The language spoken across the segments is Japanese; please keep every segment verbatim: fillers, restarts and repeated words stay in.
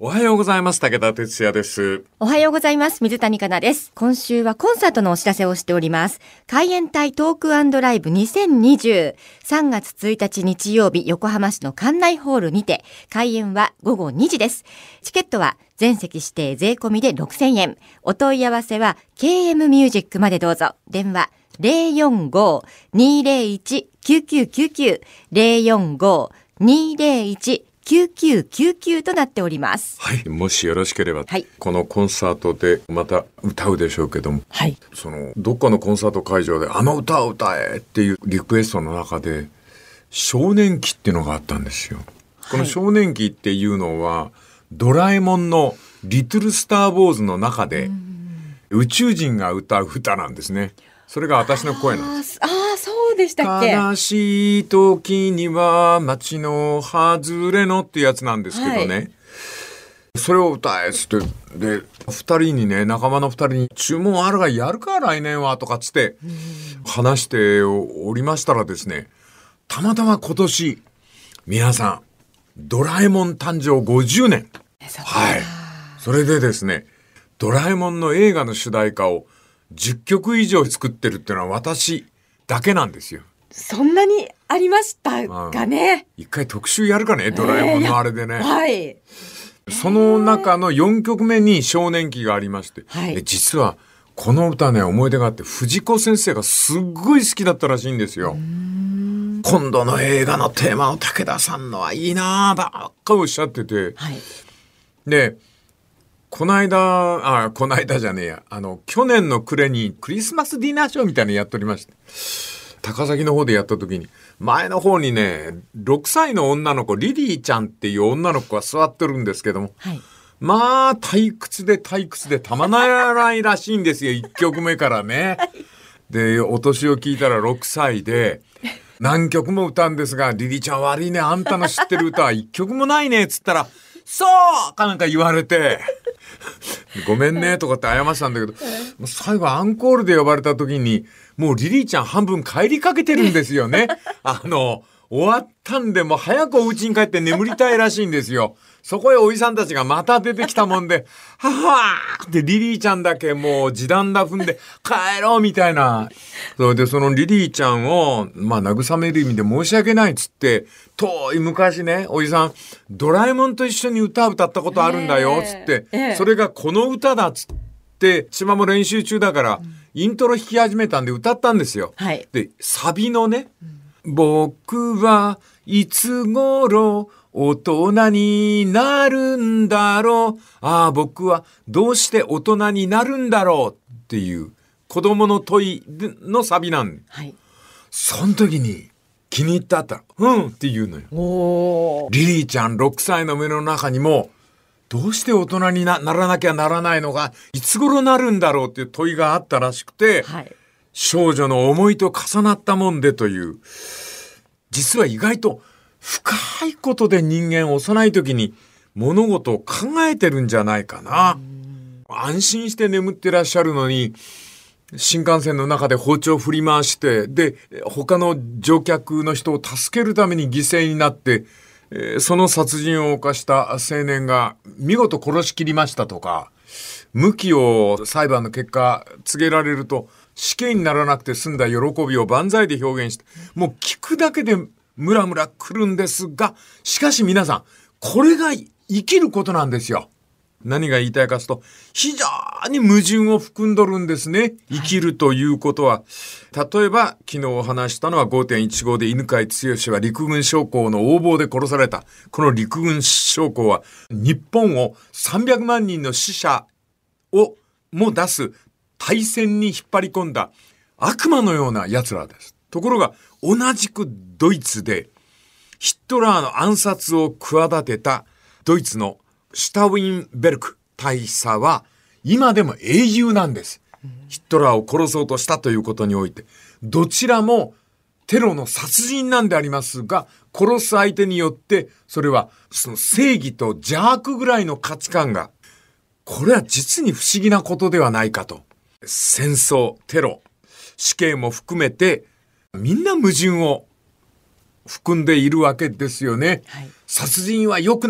おはようございます。武田哲也です。 おはようございます。水谷香奈です。今週はコンサートのお知らせをしております。海援隊トーク&ライブにせんにじゅう、さんがつついたち日曜日、横浜市の館内ホールにて、開演はごごにじです。チケットは全席指定税込みでろくせんえん。お問い合わせは ケーエム ミュージックまでどうぞ。電話ゼロよんごー にーゼロいち きゅうきゅうきゅうきゅう ゼロよんごー にーゼロいち きゅうきゅうきゅうきゅうとなっております。 はい、もしよろしければ、 はい、 このコンサートでまた歌うでしょうけども、 はい、 そのどっかのコンサート会場であの歌を歌えっていうリクエストの中で少年期っていうのがあったんですよ。この少年期っていうのは、ドラえもんのリトルスターウォーズの中で宇宙人が歌う歌なんですね。それが私の声なんです。 ああ、そうでしたっけ。 悲しい時には街の外れのってやつなんですけどね、はい、それを歌えっつってでふたりにね仲間のふたりに注文あるがやるか来年はとかっつって話しておりましたらですね、たまたま今年皆さんドラえもん誕生ごじゅうねん、はい、それでですねドラえもんの映画の主題歌をじゅっきょく以上作ってるっていうのは私だけなんですよ。 そんなにありましたかね。 一回特集やるかね、ドラえもんのあれでね、 えー、はい、 その中のよんきょくめに少年期がありまして、はい、実はこの歌ね思い出があって、藤子先生がすっごい好きだったらしいんですよ。今度の映画のテーマを武田さんのはいいなぁばっかおっしゃってて、はい、でこの間、あ、この間じゃねえや、あの、去年の暮れにクリスマスディナーショーみたいなのやっておりまして、高崎の方でやった時に、前の方にね、ろくさいの女の子、リリーちゃんっていう女の子が座ってるんですけども、はい、まあ、退屈で退屈でたまらないらしいんですよ、いっきょくめからね。で、お年を聞いたらろくさいで、何曲も歌うんですが、リリーちゃん悪いね、あんたの知ってる歌はいっきょくもないね、つったら、そうかなんか言われて、ごめんねとかって謝ってたんだけど、もう最後アンコールで呼ばれた時にもうリリーちゃん半分帰りかけてるんですよね。あの終わったんでもう早くお家に帰って眠りたいらしいんですよ。そこへおじさんたちがまた出てきたもんで、ははーってリリーちゃんだけもう地団だ踏んで帰ろうみたいな。それでそのリリーちゃんをまあ慰める意味で申し訳ないっつって、遠い昔ねおじさんドラえもんと一緒に歌歌ったことあるんだよっつって、えーえー、それがこの歌だっつって千葉も練習中だから、うん、イントロ弾き始めたんで歌ったんですよ、はい、でサビのね、うん、僕はいつ頃大人になるんだろう、ああ僕はどうして大人になるんだろうっていう子供の問いのサビなん、はい、その時に気に入ったったらうんって言うのよ。おリリーちゃんろくさいの目の中にもどうして大人に な, ならなきゃならないのがいつ頃なるんだろうっていう問いがあったらしくて、はい、少女の思いと重なったもんでという、実は意外と深いことで人間幼い時に物事を考えてるんじゃないかな。安心して眠ってらっしゃるのに新幹線の中で包丁振り回して、で他の乗客の人を助けるために犠牲になって、えー、その殺人を犯した青年が見事殺しきりましたとか、無期を裁判の結果告げられると死刑にならなくて済んだ喜びを万歳で表現して、もう聞くだけでムラムラ来るんですが、しかし皆さんこれが生きることなんですよ。何が言いたいかというと、非常に矛盾を含んどるんですね、生きるということは。例えば昨日お話したのは ごてんいちご で犬飼剛は陸軍将校の横暴で殺された。この陸軍将校は日本をさんびゃくまんにんの死者をも出す大戦に引っ張り込んだ悪魔のような奴らです。ところが同じくドイツでヒトラーの暗殺を企てたドイツのシュタウィンベルク大佐は今でも英雄なんです。ヒトラーを殺そうとしたということにおいて、どちらもテロの殺人なんでありますが、殺す相手によってそれはその正義と邪悪ぐらいの価値観が、これは実に不思議なことではないかと。戦争、テロ、死刑も含めてみんな矛盾を含んでいるわけですよね、はい、殺人は良くないっ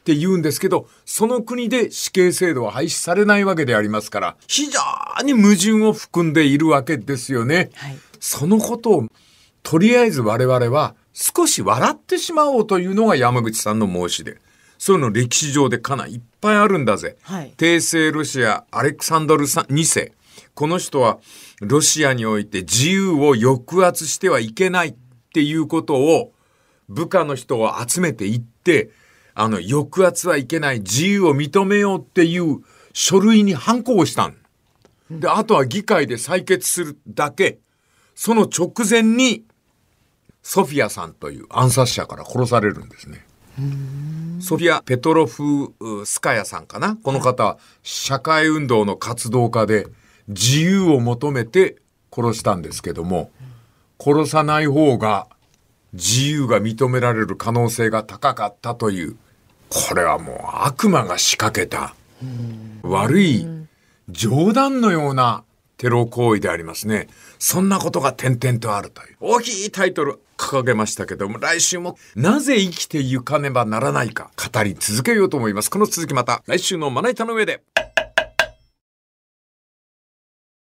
って言うんですけど、その国で死刑制度は廃止されないわけでありますから、非常に矛盾を含んでいるわけですよね。はい、そのことをとりあえず我々は少し笑ってしまおうというのが山口さんの申しで、そういうの歴史上でかなりいっぱいあるんだぜ。はい、帝政ロシアアレクサンドルにせい、この人はロシアにおいて自由を抑圧してはいけないっていうことを部下の人を集めていって、あの抑圧はいけない、自由を認めようっていう書類にハンコをしたんで、あとは議会で採決するだけ。その直前にソフィアさんという暗殺者から殺されるんですね。ソフィア・ペトロフスカヤさんかな。この方は社会運動の活動家で自由を求めて殺したんですけども、殺さない方が自由が認められる可能性が高かったという、これはもう悪魔が仕掛けた悪い冗談のようなテロ行為でありますね。そんなことが点々とあるという大きいタイトル掲げましたけども、来週もなぜ生きてゆかねばならないか語り続けようと思います。この続きまた来週のまな板の上で。